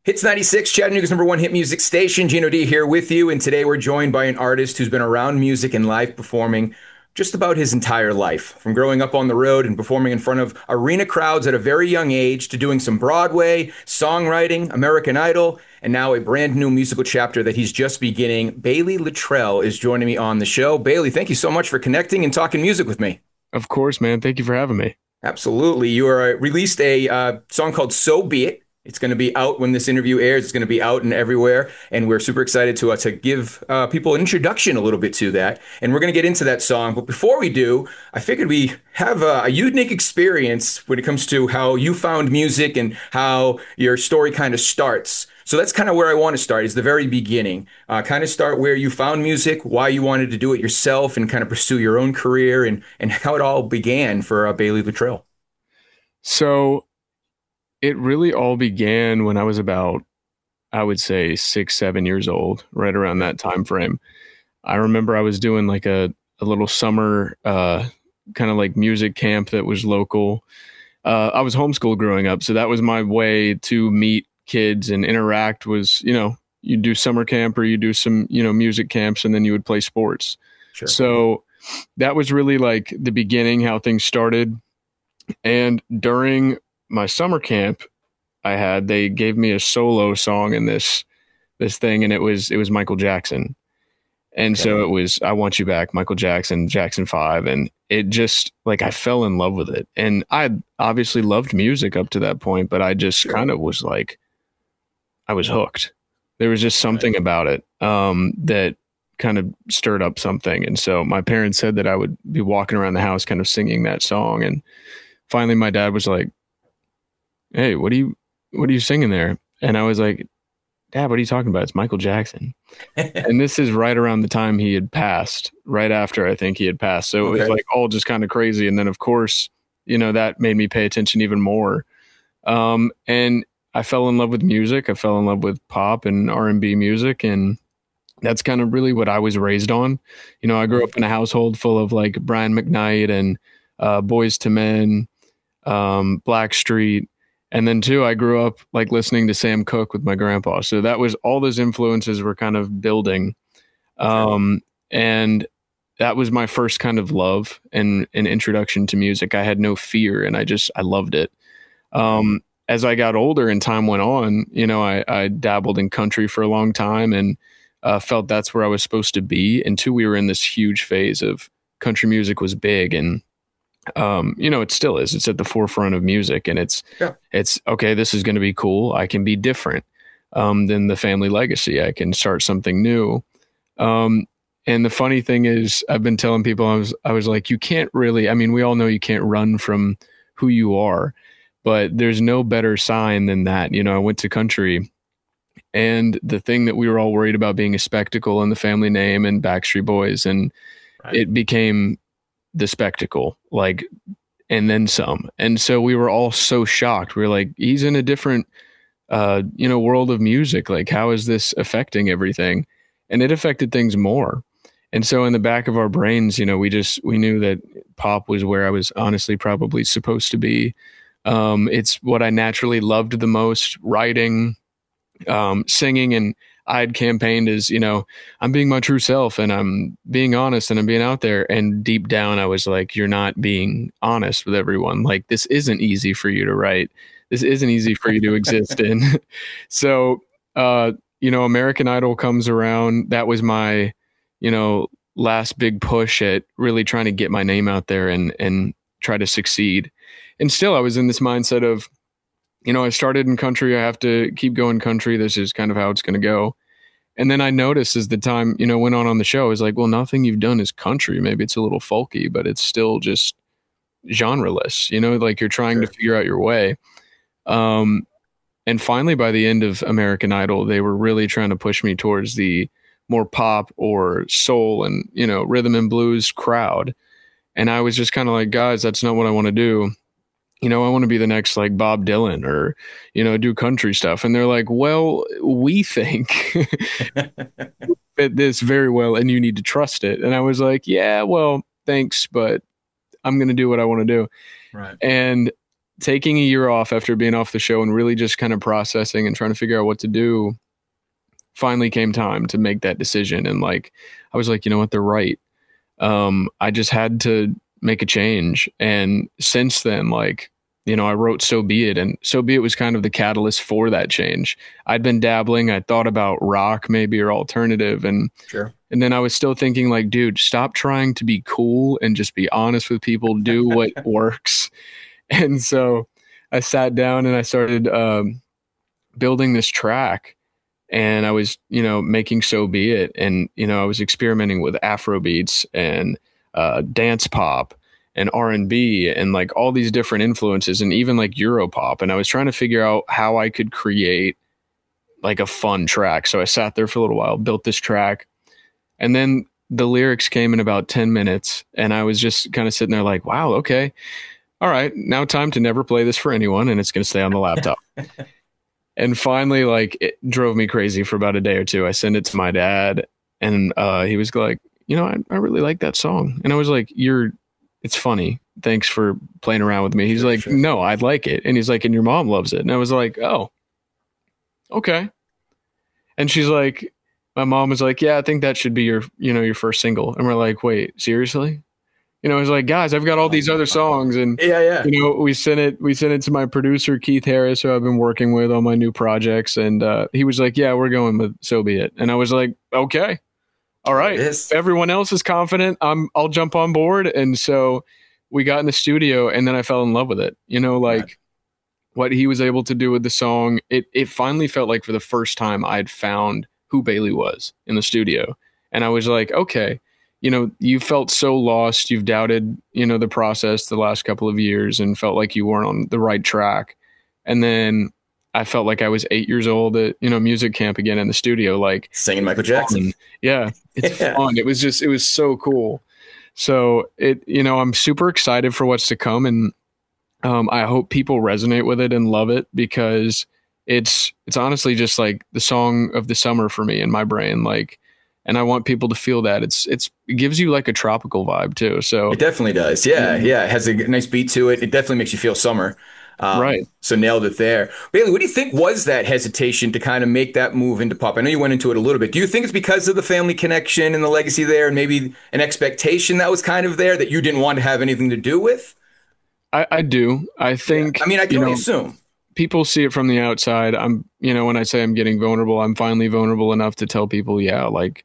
Hits 96, Chattanooga's number one hit music station. Gino D here with you. And today we're joined by an artist who's been around music and live performing just about his entire life. From growing up on the road and performing in front of arena crowds at a very young age to doing some Broadway, songwriting, American Idol, and now a brand new musical chapter that he's just beginning. Bailey Littrell is joining me on the show. Bailey, thank you so much for connecting and talking music with me. Of course, man. Thank you for having me. Absolutely. You released a song called So Be It. It's going to be out when this interview airs. It's going to be out and everywhere. And we're super excited to give people an introduction a little bit to that. And we're going to get into that song. But before we do, I figured we have a unique experience when it comes to how you found music and how your story kind of starts. So that's kind of where I want to start, is the very beginning. Kind of start where you found music, why you wanted to do it yourself and kind of pursue your own career, and how it all began for Bailey Littrell. So it really all began when I was about, I would say 6, 7 years old, right around that time frame. I remember I was doing like a little summer kind of like music camp that was local. I was homeschooled growing up, so that was my way to meet kids and interact was, you do summer camp or you do some, music camps, and then you would play sports. Sure. So that was really like the beginning, how things started. And during my summer camp they gave me a solo song in this thing, and it was Michael Jackson. And Okay. so it was I Want You Back, Michael Jackson, Jackson 5, and it just like I fell in love with it. And I obviously loved music up to that point, but I just Sure. kind of was like I was hooked. There was just Right. something about it that kind of stirred up something. And so my parents said that I would be walking around the house kind of singing that song, and finally my dad was like, "Hey, what are you singing there?" And I was like, "Dad, what are you talking about? It's Michael Jackson." And this is right around the time he had passed, right after I think he had passed. So it was Okay. like all just kind of crazy. And then of course, that made me pay attention even more. And I fell in love with music. I fell in love with pop and R&B music, and that's kind of really what I was raised on. I grew up in a household full of like Brian McKnight and Boys to Men, Blackstreet. And then too, I grew up like listening to Sam Cooke with my grandpa. So that was all those influences were kind of building. Okay. And that was my first kind of love and an introduction to music. I had no fear, and I loved it. Right. As I got older and time went on, I dabbled in country for a long time, and felt that's where I was supposed to be. And two, we were in this huge phase of country music was big, and it still is. It's at the forefront of music, and Yeah. it's okay. This is going to be cool. I can be different than the family legacy. I can start something new. Um, and the funny thing is, I've been telling people I was like, you can't really. I mean, we all know you can't run from who you are, but there's no better sign than that. I went to country, and the thing that we were all worried about being a spectacle and the family name and Backstreet Boys, and Right. it became the spectacle, like, and then some. And so we were all so shocked. We were like, he's in a different, world of music. Like, how is this affecting everything? And it affected things more. And so in the back of our brains, we knew that pop was where I was honestly probably supposed to be. It's what I naturally loved the most, writing, singing, and I had campaigned as, I'm being my true self and I'm being honest and I'm being out there. And deep down, I was like, you're not being honest with everyone. Like, this isn't easy for you to write. This isn't easy for you to exist in. So, American Idol comes around. That was my, last big push at really trying to get my name out there and try to succeed. And still, I was in this mindset of, I started in country. I have to keep going country. This is kind of how it's going to go. And then I noticed as the time, went on the show, I was like, well, nothing you've done is country. Maybe it's a little folky, but it's still just genreless, like you're trying to Sure. figure out your way. Um, and finally, by the end of American Idol, they were really trying to push me towards the more pop or soul and, rhythm and blues crowd. And I was just kind of like, guys, that's not what I want to do. I want to be the next like Bob Dylan or, do country stuff. And they're like, well, we think fit this very well and you need to trust it. And I was like, yeah, well, thanks, but I'm going to do what I want to do. Right. And taking a year off after being off the show and really just kind of processing and trying to figure out what to do, finally came time to make that decision. And like, I was like, you know what, they're right. I just had to make a change. And since then, like, you know, I wrote So Be It, and So Be It was kind of the catalyst for that change. I'd been dabbling, I thought about rock maybe or alternative, and Sure. and then I was still thinking like, dude, stop trying to be cool and just be honest with people, do what works. And so I sat down and I started building this track, and I was, you know, making So Be It. And, you know, I was experimenting with Afro beats and dance pop and R&B and like all these different influences and even like Europop. And I was trying to figure out how I could create like a fun track. So I sat there for a little while, built this track, and then the lyrics came in about 10 minutes. And I was just kind of sitting there like, wow, okay. All right, now time to never play this for anyone, and it's going to stay on the laptop. And finally, like, it drove me crazy for about a day or two. I sent it to my dad, and he was like, you know, I really like that song. And I was like, it's funny. Thanks for playing around with me. He's like, no, I like it. And he's like, and your mom loves it. And I was like, oh, okay. And she's like, my mom was like, yeah, I think that should be your first single. And we're like, wait, seriously? You know, I was like, guys, I've got all these other songs, and Yeah. you know, we sent it to my producer Keith Harris, who I've been working with on my new projects, and he was like, yeah, we're going with So Be It. And I was like, okay, all right. If everyone else is confident, I'll jump on board. And so we got in the studio, and then I fell in love with it. You know, like what he was able to do with the song, it finally felt like for the first time I'd found who Bailey was in the studio. And I was like, okay, you know, you felt so lost. You've doubted, you know, the process the last couple of years and felt like you weren't on the right track. And then I felt like I was 8 years old at, you know, music camp again in the studio, like singing Michael Jackson. Yeah, it's fun. It was so cool. So you know, I'm super excited for what's to come. And I hope people resonate with it and love it, because it's honestly just like the song of the summer for me in my brain. Like, and I want people to feel that it gives you like a tropical vibe too. So it definitely does. Yeah. It has a nice beat to it. It definitely makes you feel summer. Right. So nailed it there. Bailey, what do you think was that hesitation to kind of make that move into pop? I know you went into it a little bit. Do you think it's because of the family connection and the legacy there, and maybe an expectation that was kind of there that you didn't want to have anything to do with? I do. I think, I mean, I can only assume. People see it from the outside. You know, when I say I'm getting vulnerable, I'm finally vulnerable enough to tell people, yeah, like,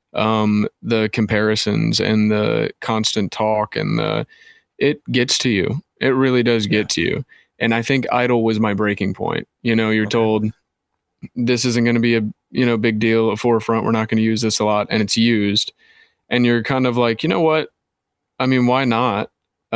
the comparisons and the constant talk and it gets to you. It really does get to you. And I think Idol was my breaking point. You know, you're told this isn't going to be a, you know, big deal at Forefront. We're not going to use this a lot, and it's used. And you're kind of like, you know what? I mean, why not?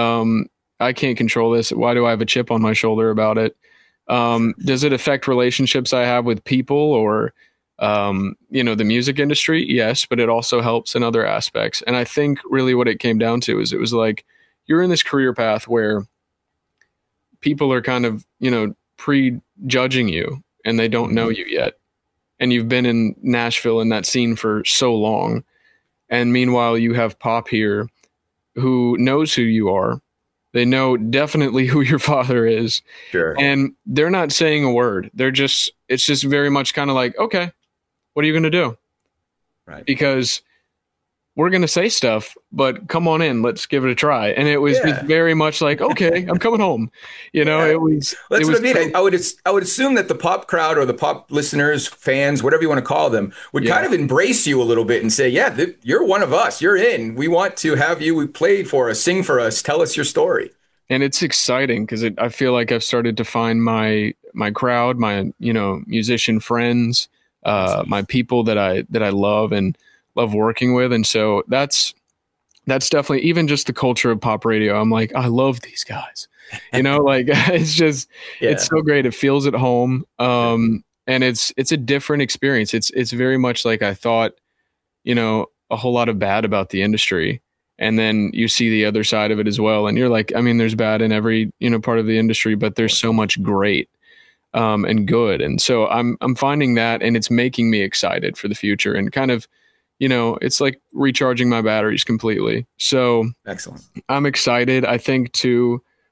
I can't control this. Why do I have a chip on my shoulder about it? Does it affect relationships I have with people or, you know, the music industry? Yes, but it also helps in other aspects. And I think really what it came down to is it was like, you're in this career path where people are kind of, you know, prejudging you and they don't know you yet. And you've been in Nashville in that scene for so long. And meanwhile, you have Pop here who knows who you are. They know definitely who your father is. Sure. And they're not saying a word. It's just very much kind of like, okay, what are you going to do? Right. Because we're going to say stuff, but come on in, let's give it a try. And it was very much like, okay, I'm coming home. You know, it was. That's what I mean. I would assume that the pop crowd or the pop listeners, fans, whatever you want to call them, would kind of embrace you a little bit and say, yeah, you're one of us. You're in. We want to have you play for us, sing for us, tell us your story. And it's exciting because I feel like I've started to find my crowd, my, you know, musician friends, my people that I love and love working with. And so that's definitely, even just the culture of pop radio, I'm like, I love these guys, you know, like it's just, it's so great. It feels at home. And it's a different experience. It's very much like I thought, you know, a whole lot of bad about the industry. And then you see the other side of it as well. And you're like, I mean, there's bad in every, you know, part of the industry, but there's so much great and good. And so I'm finding that, and it's making me excited for the future and kind of, you know, it's like recharging my batteries completely. So excellent. I'm excited. I think too,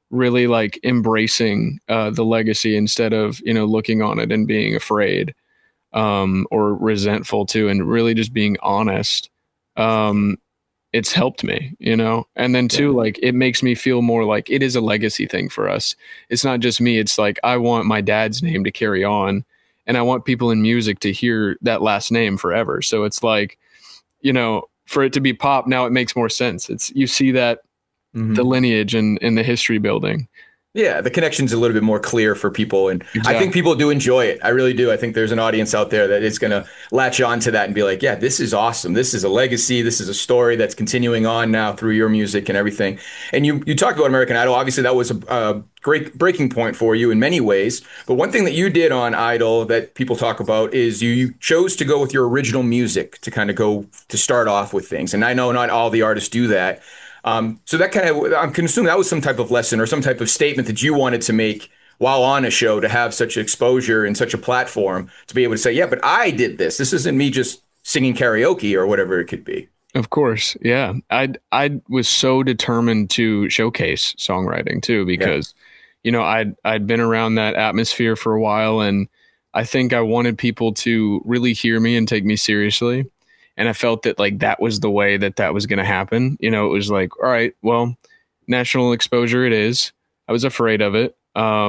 really like embracing the legacy instead of, you know, looking on it and being afraid or resentful too, and really just being honest. Um, it's helped me, you know? And then Yeah. too, like it makes me feel more like it is a legacy thing for us. It's not just me. It's like I want my dad's name to carry on and I want people in music to hear that last name forever. So it's like, you know, for it to be pop, now it makes more sense. It's you see that the Mhm. lineage and the history building. Yeah, the connection's a little bit more clear for people, and I think Exactly. people do enjoy it. I really do. I think there's an audience out there that is going to latch on to that and be like, "Yeah, this is awesome. This is a legacy. This is a story that's continuing on now through your music and everything." And you talked about American Idol. Obviously, that was a great breaking point for you in many ways. But one thing that you did on Idol that people talk about is you chose to go with your original music to kind of go to start off with things. And I know not all the artists do that. So that kind of, I'm assuming that was some type of lesson or some type of statement that you wanted to make while on a show to have such exposure and such a platform to be able to say, yeah, but I did this. This isn't me just singing karaoke or whatever it could be. Of course. Yeah. I was so determined to showcase songwriting too, Yeah. because, you know, I'd been around that atmosphere for a while and I think I wanted people to really hear me and take me seriously. And I felt that like that was the way that that was going to happen. You know, it was like, all right, well, national exposure it is. I was afraid of it.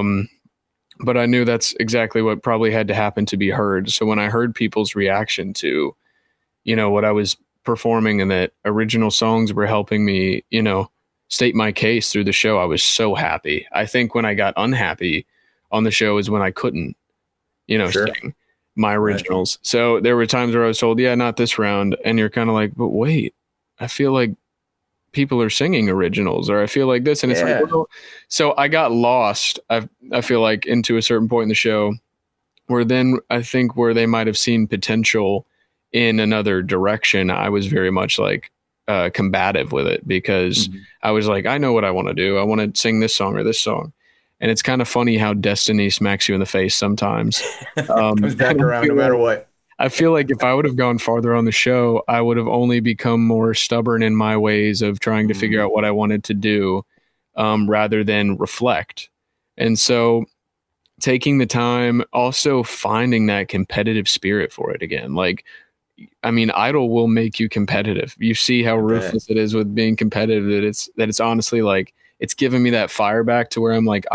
But I knew that's exactly what probably had to happen to be heard. So when I heard people's reaction to, you know, what I was performing and that original songs were helping me, you know, state my case through the show, I was so happy. I think when I got unhappy on the show is when I couldn't, you know, Sure. sing my Right. originals. So there were times where I was told, yeah, not this round. And you're kind of like, but wait, I feel like people are singing originals or I feel like this. And it's like, Yeah. well, so I got lost. I feel like into a certain point in the show where then I think where they might have seen potential in another direction, I was very much like combative with it because Mhm. I was like, I know what I want to do. I want to sing this song or this song. And it's kind of funny how destiny smacks you in the face sometimes. Comes back And around no matter what. I feel like if I would have gone farther on the show, I would have only become more stubborn in my ways of trying to figure Mm. out what I wanted to do rather than reflect. And so taking the time, also finding that competitive spirit for it again. Like, I mean, Idol will make you competitive. You see how I bet. ruthless it is with being competitive. That it's honestly like it's given me that fire back to where I'm like,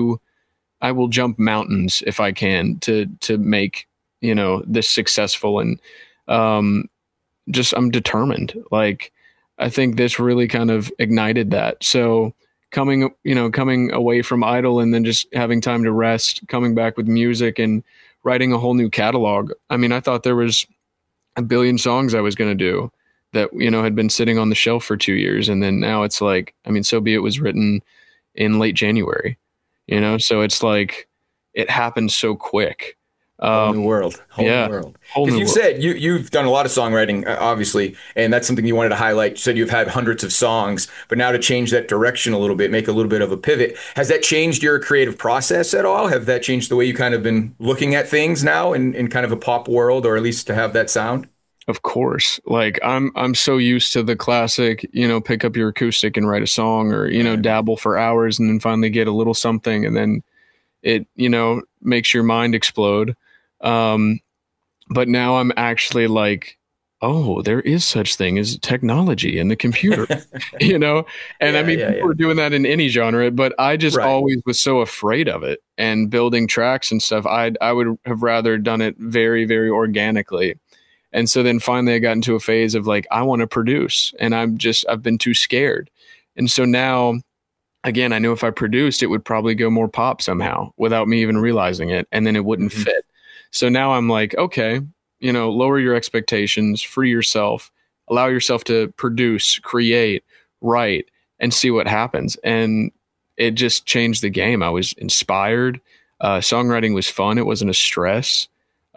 I will jump mountains if I can to make, you know, this successful and um just I'm determined. Like I think this really kind of ignited that. So coming, you know, coming away from Idol and then just having time to rest, coming back with music and writing a whole new catalog. I mean, I thought there was a billion songs I was going to do that, you know, had been sitting on the shelf for 2 years. And then now it's like, I mean, So Be It was written in late January, you know, so it's like it happened so quick. Whole Um, new world. Whole new yeah, world. whole Because new you've world. said you've done a lot of songwriting, obviously, and that's something you wanted to highlight. You said you've had hundreds of songs, but now to change that direction a little bit, make a little bit of a pivot. Has that changed your creative process at all? Have that changed the way you kind of been looking at things now in kind of a pop world, or at least to have that sound? Of course. Like I'm so used to the classic, you know, pick up your acoustic and write a song or, you know, Right. dabble for hours and then finally get a little something and then it, you know, makes your mind explode. Um, but now I'm actually like, oh, there is such thing as technology and the computer, you know? And I Yeah, mean, yeah, people yeah. are doing that in any genre, but I just Right. always was so afraid of it and building tracks and stuff. I would have rather done it very, very organically. And so then finally I got into a phase of like, I want to produce and I've been too scared. And so now, again, I knew if I produced, it would probably go more pop somehow without me even realizing it. And then it wouldn't Mhm. fit. So now I'm like, okay, you know, lower your expectations, free yourself, allow yourself to produce, create, write, and see what happens. And it just changed the game. I was inspired. Songwriting was fun. It wasn't a stress.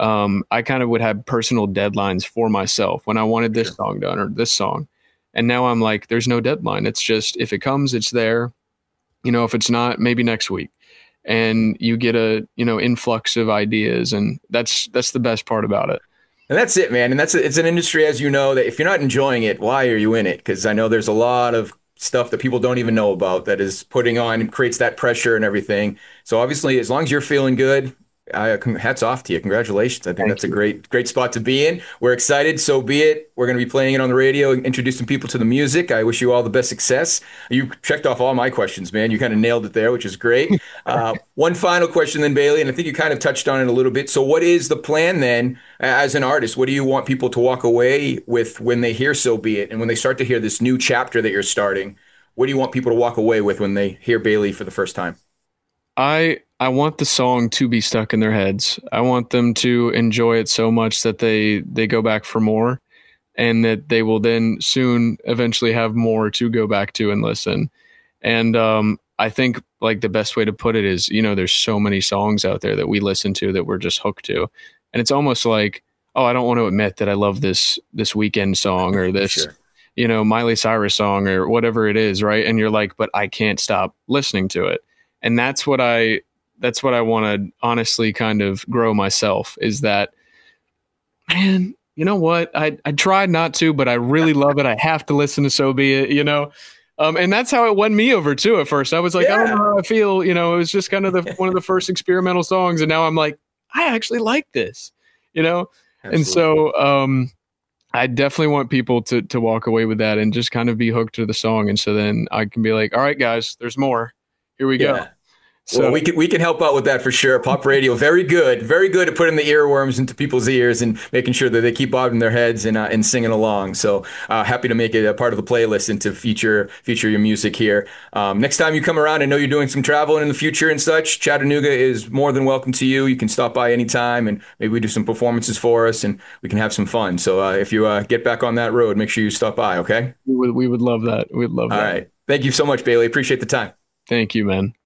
I kind of would have personal deadlines for myself when I wanted this Sure. song done or this song. And now I'm like, there's no deadline. It's just if it comes, it's there. You know, if it's not, maybe next week. And you get a, you know, influx of ideas and that's the best part about it. And that's it, man. And it's an industry, as you know, that if you're not enjoying it, why are you in it? Because I know there's a lot of stuff that people don't even know about that is putting on and creates that pressure and everything. So obviously, as long as you're feeling good, hats off to you. Congratulations. I think Thank that's a you. great spot to be in. We're excited. So be it. We're going to be playing it on the radio and introducing people to the music. I wish you all the best success. You checked off all my questions, man. You kind of nailed it there, which is great. One final question then, Bailey, and I think you kind of touched on it a little bit. So what is the plan then as an artist? What do you want people to walk away with when they hear So Be It and when they start to hear this new chapter that you're starting? What do you want people to walk away with when they hear Bailey for the first time? I want the song to be stuck in their heads. I want them to enjoy it so much that they go back for more, and that they will then soon eventually have more to go back to and listen. And I think like the best way to put it is, there's so many songs out there that we listen to that we're just hooked to. And it's almost like, oh, I don't want to admit that I love this weekend song or this, Sure. Miley Cyrus song or whatever it is, right? And you're like, but I can't stop listening to it. And that's what I want to honestly kind of grow myself, is that, man, you know what? I tried not to, but I really love it. I have to listen to So Be It. And that's how it won me over too. At first, I was like, I don't know Yeah, how I feel. It was just kind of one of the first experimental songs, and now I'm like, I actually like this. You know, and absolutely. so I definitely want people to walk away with that and just kind of be hooked to the song, and so then I can be like, all right, guys, there's more. Here we go. Yeah. Well, So we can help out with that for sure. Pop radio, very good at putting the earworms into people's ears and making sure that they keep bobbing their heads and singing along. So happy to make it a part of the playlist and to feature your music here. Next time you come around, I know you're doing some traveling in the future and such. Chattanooga is more than welcome to you. You can stop by anytime and maybe we do some performances for us and we can have some fun. So if you get back on that road, make sure you stop by. Okay. we would love that. We'd love All that. right. Thank you so much, Bailey. Appreciate the time. Thank you, man.